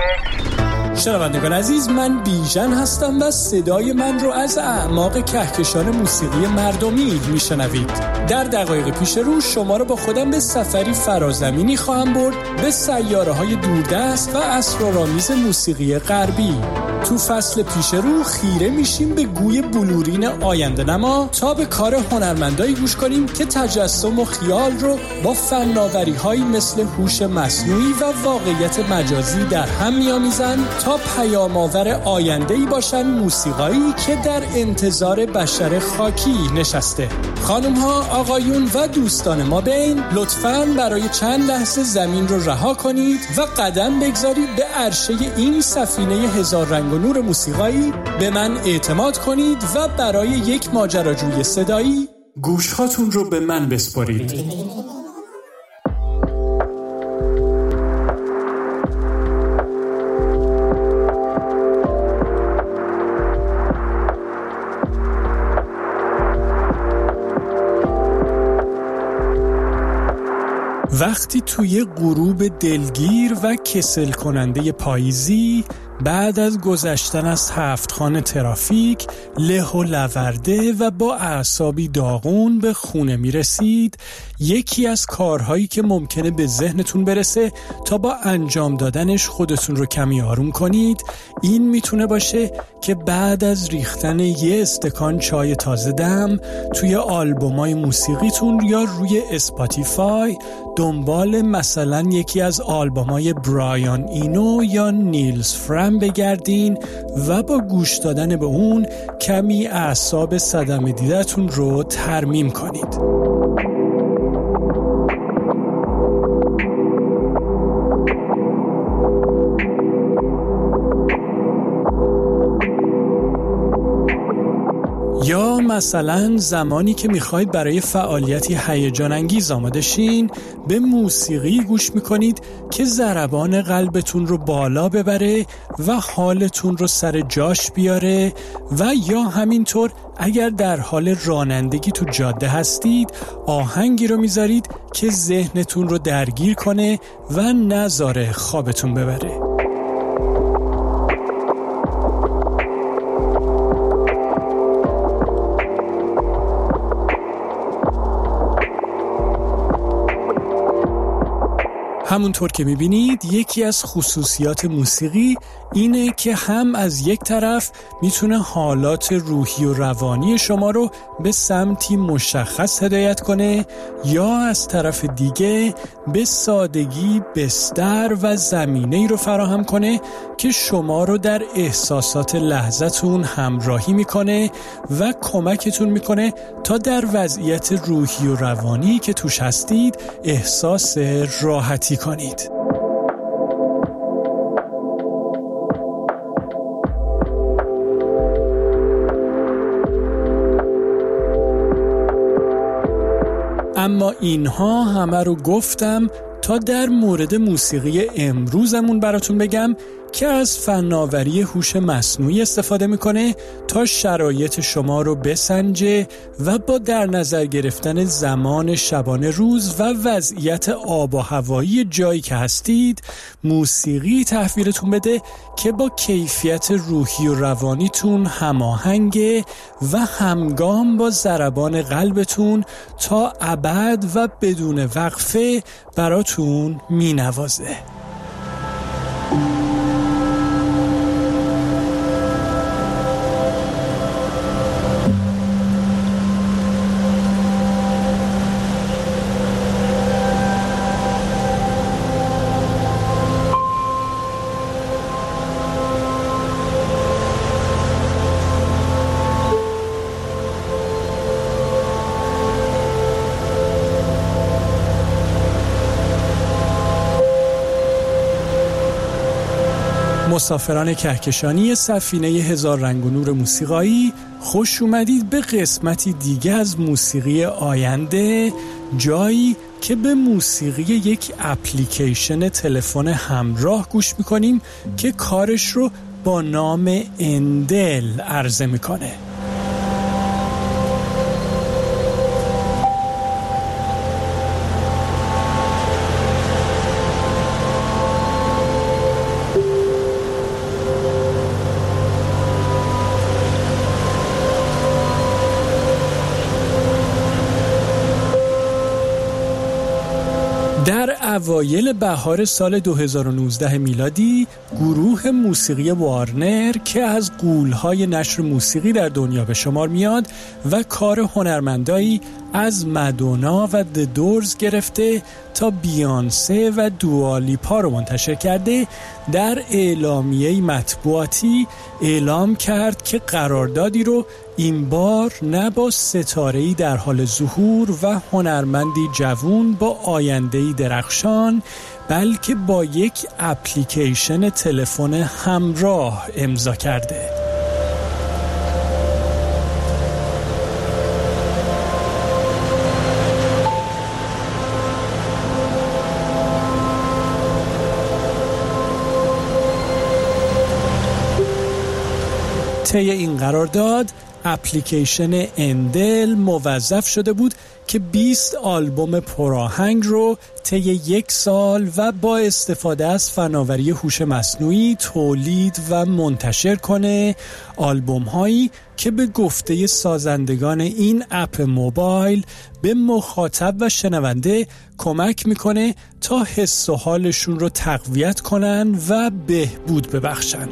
شنوندگان عزیز، من بیژن هستم و صدای من رو از اعماق کهکشان موسیقی مردمی میشنوید. در دقایق پیش رو شما رو با خودم به سفری فرازمینی خواهم برد به سیاره‌های دوردست و اسرارآمیز موسیقی غربی. تو فصل پیش رو خیره میشیم به گوی بلورین آینده نما تا به کار هنرمندایی گوش کنیم که تجسم و خیال رو با فناوری‌هایی مثل هوش مصنوعی و واقعیت مجازی در هم می‌آمیزن تا پیام‌آور آینده‌ای باشن موسیقایی که در انتظار بشر خاکی نشسته. خانم‌ها، آقایون و دوستان ما بین، لطفاً برای چند لحظه زمین رو رها کنید و قدم بگذارید به عرشه این سفینه هزار رنگ و نور موسیقایی. به من اعتماد کنید و برای یک ماجراجوی صدایی گوش‌هاتون رو به من بسپارید. وقتی توی غروب دلگیر و کسل کننده پاییزی بعد از گذشتن از 7 خانه ترافیک له و لورده و با اعصابی داغون به خونه میرسید، یکی از کارهایی که ممکنه به ذهنتون برسه تا با انجام دادنش خودتون رو کمی آروم کنید این میتونه باشه که بعد از ریختن یه استکان چای تازه دم توی آلبومای موسیقیتون یا روی اسپاتیفای دنبال مثلا یکی از آلبومای برایان اینو یا نیلز فرام بگردین و با گوش دادن به اون کمی اعصاب صدمه دیدتون رو ترمیم کنید. یا مثلا زمانی که میخواید برای فعالیتی هیجان انگیز آماده شین به موسیقی گوش میکنید که ضربان قلبتون رو بالا ببره و حالتون رو سر جاش بیاره، و یا همینطور اگر در حال رانندگی تو جاده هستید آهنگی رو میذارید که ذهنتون رو درگیر کنه و نذاره خوابتون ببره. همونطور که میبینید یکی از خصوصیات موسیقی اینه که هم از یک طرف میتونه حالات روحی و روانی شما رو به سمتی مشخص هدایت کنه، یا از طرف دیگه به سادگی بستر و زمینه‌ای رو فراهم کنه که شما رو در احساسات لحظتون همراهی میکنه و کمکتون میکنه تا در وضعیت روحی و روانی که توش هستید احساس راحتی کنید. اما اینها همه رو گفتم تا در مورد موسیقی امروزمون براتون بگم که از فناوری هوش مصنوعی استفاده میکنه تا شرایط شما رو بسنجه و با در نظر گرفتن زمان شبانه روز و وضعیت آب و هوایی جایی که هستید موسیقی تحویلتون بده که با کیفیت روحی و روانیتون هماهنگه و همگام با ضربان قلبتون تا ابد و بدون وقفه براتون مینوازه. مسافران کهکشانی سفینه هزار رنگ و نور موسیقایی، خوش اومدید به قسمتی دیگه از موسیقی آینده، جایی که به موسیقی یک اپلیکیشن تلفن همراه گوش میکنیم که کارش رو با نام اندل عرضه میکنه. در اوایل بهار سال 2019 میلادی گروه موسیقی وارنر که از غول‌های نشر موسیقی در دنیا به شمار میاد و کار هنرمندایی از مادونا و دورز گرفته تا بیانسه و دوالیپا رو منتشر کرده، در اعلامیه مطبوعاتی اعلام کرد که قراردادی رو این بار نه با ستاره‌ای در حال ظهور و هنرمندی جوون با آینده‌ای درخشان، بلکه با یک اپلیکیشن تلفن همراه امضا کرده. طی این قرارداد اپلیکیشن اندل موظف شده بود که 20 آلبوم پرآهنگ رو طی 1 سال و با استفاده از فناوری هوش مصنوعی تولید و منتشر کنه، آلبوم هایی که به گفته سازندگان این اپ موبایل به مخاطب و شنونده کمک میکنه تا حس و حالشون رو تقویت کنن و بهبود ببخشن.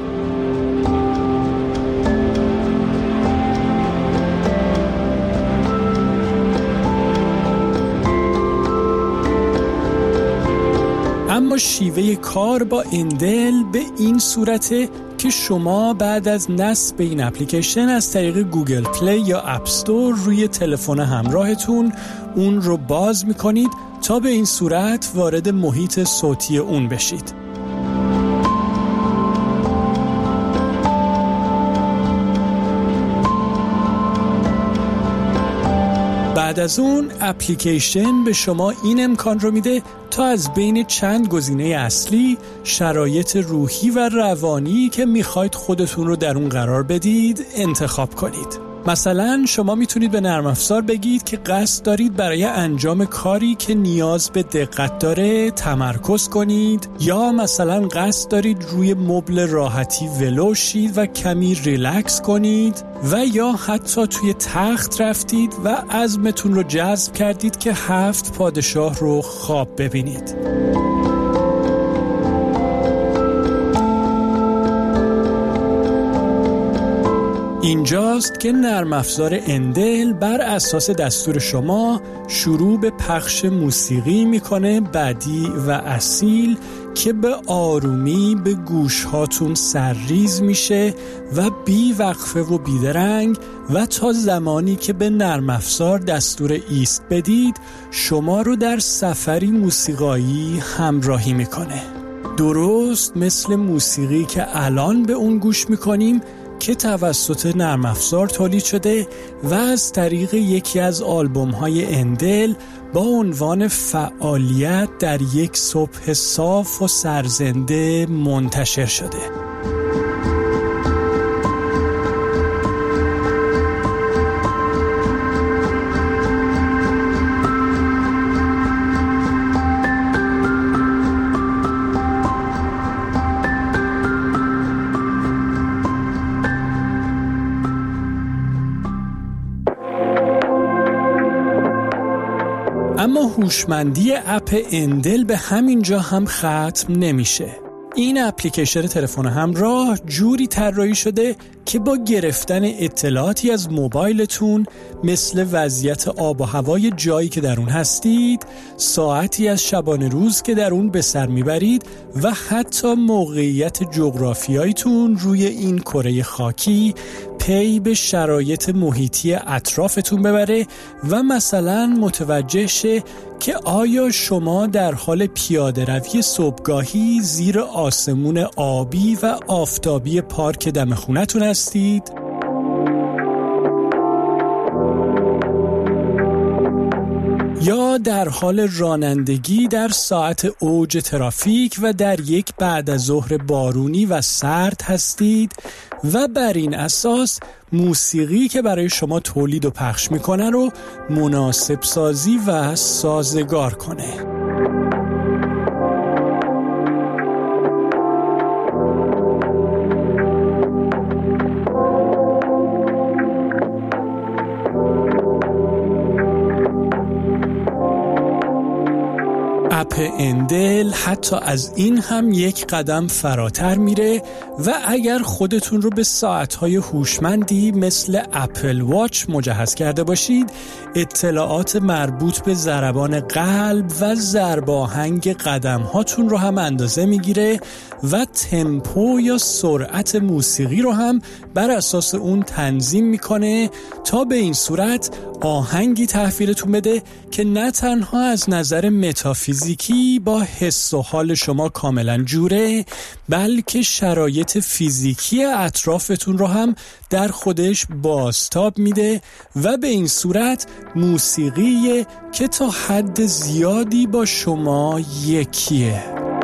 اما شیوه کار با اندل به این صورته که شما بعد از نصب این اپلیکیشن از طریق گوگل پلی یا اپ استور روی تلفن همراهتون اون رو باز میکنید تا به این صورت وارد محیط صوتی اون بشید. بعد از اون اپلیکیشن به شما این امکان رو میده تا از بین چند گزینه اصلی شرایط روحی و روانی که میخواید خودتون رو در اون قرار بدید انتخاب کنید. مثلا شما میتونید به نرم افزار بگید که قصد دارید برای انجام کاری که نیاز به دقت داره تمرکز کنید، یا مثلا قصد دارید روی مبل راحتی ولو شید و کمی ریلکس کنید، و یا حتی توی تخت رفتید و عزمتون رو جذب کردید که 7 پادشاه رو خواب ببینید. اینجاست که نرم افزار اندل بر اساس دستور شما شروع به پخش موسیقی میکنه بدیع و اصیل که به آرومی به گوش هاتون سرریز میشه و بی وقفه و بیدرنگ، و تا زمانی که به نرم افزار دستور ایست بدید شما رو در سفری موسیقایی همراهی میکنه. درست مثل موسیقی که الان به اون گوش میکنیم که توسط نرم افزار تولید شده و از طریق یکی از آلبوم‌های اندل با عنوان فعالیت در یک صبح صاف و سرزنده منتشر شده. اما هوشمندی اپ اندل به همین جا هم ختم نمیشه. این اپلیکیشن تلفن همراه جوری طراحی شده که با گرفتن اطلاعاتی از موبایلتون مثل وضعیت آب و هوای جایی که در اون هستید، ساعتی از شبانه روز که در اون به سر میبرید و حتی موقعیت جغرافیاییتون روی این کره خاکی پی به شرایط محیطی اطرافتون ببره و مثلا متوجه شه که آیا شما در حال پیاده روی صبحگاهی زیر آسمون آبی و آفتابی پارک دم خونتون هستید؟ یا در حال رانندگی در ساعت اوج ترافیک و در یک بعد از ظهر بارونی و سرد هستید و بر این اساس موسیقی که برای شما تولید و پخش میکنه رو مناسب سازی و سازگار کنه. اپ اندل حتی از این هم یک قدم فراتر میره و اگر خودتون رو به ساعت‌های هوشمندی مثل اپل واچ مجهز کرده باشید، اطلاعات مربوط به ضربان قلب و ضرباهنگ قدم‌هاتون رو هم اندازه میگیره و تمپو یا سرعت موسیقی رو هم بر اساس اون تنظیم میکنه تا به این صورت آهنگی تحویلتون بده که نه تنها از نظر متافیزیکی با حس و حال شما کاملا جوره، بلکه شرایط فیزیکی اطرافتون رو هم در خودش بازتاب میده و به این صورت موسیقی که تا حد زیادی با شما یکیه.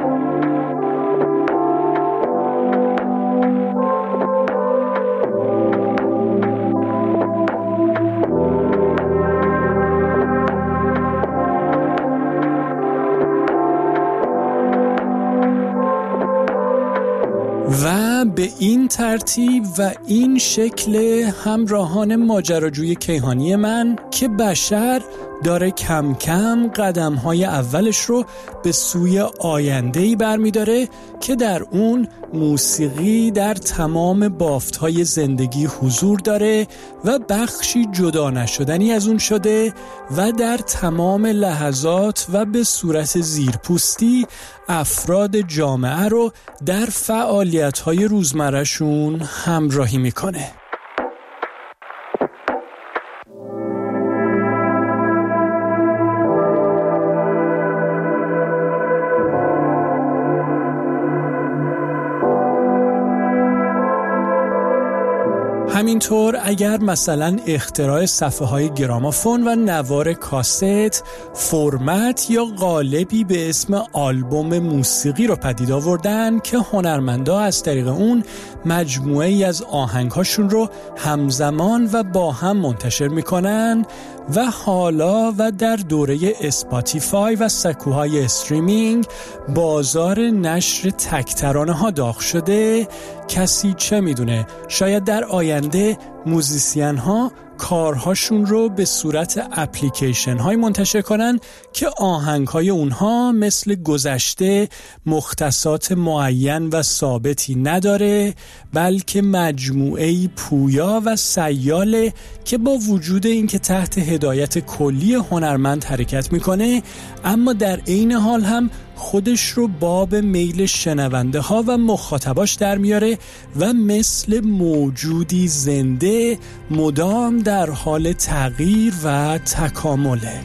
و به این ترتیب و این شکل همراهان ماجراجوی کیهانی من که بشر داره کم کم قدم‌های اولش رو به سوی آینده‌ای برمی‌داره که در اون موسیقی در تمام بافت‌های زندگی حضور داره و بخشی جدا نشدنی از اون شده و در تمام لحظات و به صورت زیرپوستی افراد جامعه رو در فعالیت‌های روزمره‌شون همراهی می‌کنه. همینطور اگر مثلا اختراع صفحه‌های گرامافون و نوار کاست فرمت یا قالبی به اسم آلبوم موسیقی رو پدید آوردن که هنرمندا از طریق اون مجموعه‌ای از آهنگ‌هاشون رو همزمان و با هم منتشر می‌کنن و حالا و در دوره اسپاتیفای و سکوهای استریمینگ بازار نشر تک ترانه‌ها داغ شده، کسی چه میدونه شاید در آینده موزیسین ها کارهاشون رو به صورت اپلیکیشن های منتشر کنن که آهنگ های اونها مثل گذشته مختصات معین و ثابتی نداره، بلکه مجموعه‌ای پویا و سیاله که با وجود اینکه تحت هدایت کلی هنرمند حرکت میکنه، اما در عین حال هم خودش رو باب میل شنونده ها و مخاطباش در میاره و مثل موجودی زنده مدام در حال تغییر و تکامله.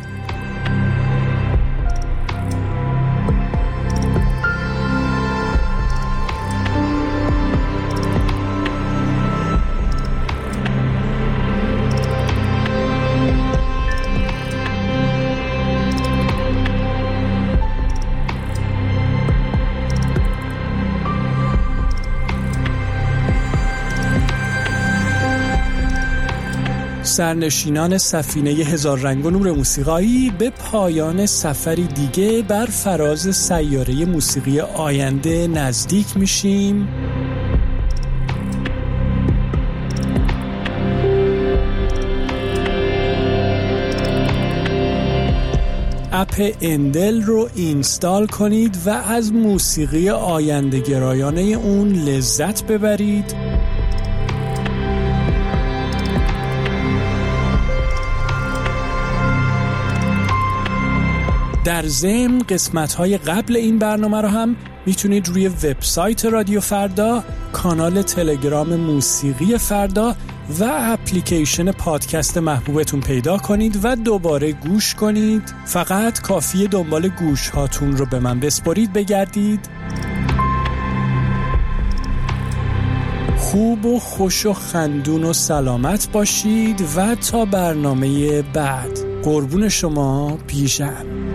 سرنشینان سفینه هزار رنگ و نور موسیقایی به پایان سفری دیگه بر فراز سیاره موسیقی آینده نزدیک میشیم. اپ اندل رو اینستال کنید و از موسیقی آینده گرایانه اون لذت ببرید. در ضمن قسمت‌های قبل این برنامه رو هم میتونید روی وبسایت رادیو فردا، کانال تلگرام موسیقی فردا و اپلیکیشن پادکست محبوبتون پیدا کنید و دوباره گوش کنید. فقط کافیه دنبال گوش هاتون رو به من بسپارید بگردید. خوب و خوش و خندون و سلامت باشید و تا برنامه بعد. قربون شما، بیژن.